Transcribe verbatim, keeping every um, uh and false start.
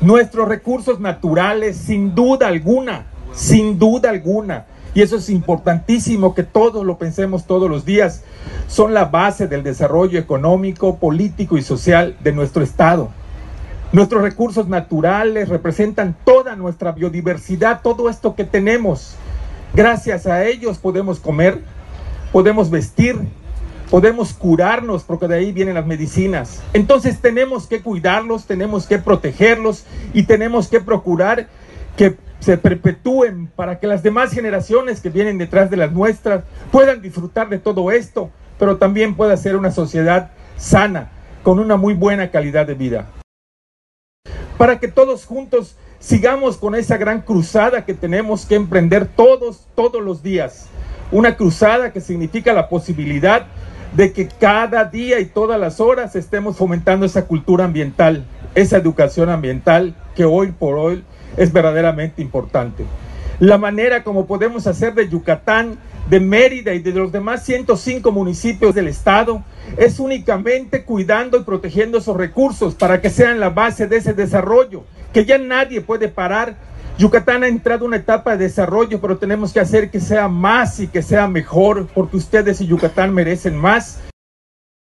Nuestros recursos naturales, sin duda alguna, sin duda alguna, y eso es importantísimo que todos lo pensemos todos los días, son la base del desarrollo económico, político y social de nuestro Estado. Nuestros recursos naturales representan toda nuestra biodiversidad, todo esto que tenemos. Gracias a ellos podemos comer, podemos vestir, podemos curarnos, porque de ahí vienen las medicinas. Entonces tenemos que cuidarlos, tenemos que protegerlos y tenemos que procurar que se perpetúen para que las demás generaciones que vienen detrás de las nuestras puedan disfrutar de todo esto, pero también pueda ser una sociedad sana, con una muy buena calidad de vida. Para que todos juntos sigamos con esa gran cruzada que tenemos que emprender todos, todos los días. Una cruzada que significa la posibilidad de que cada día y todas las horas estemos fomentando esa cultura ambiental, esa educación ambiental que hoy por hoy es verdaderamente importante. La manera como podemos hacer de Yucatán, de Mérida y de los demás ciento cinco municipios del estado es únicamente cuidando y protegiendo esos recursos para que sean la base de ese desarrollo, que ya nadie puede parar. Yucatán ha entrado en una etapa de desarrollo, pero tenemos que hacer que sea más y que sea mejor, porque ustedes y Yucatán merecen más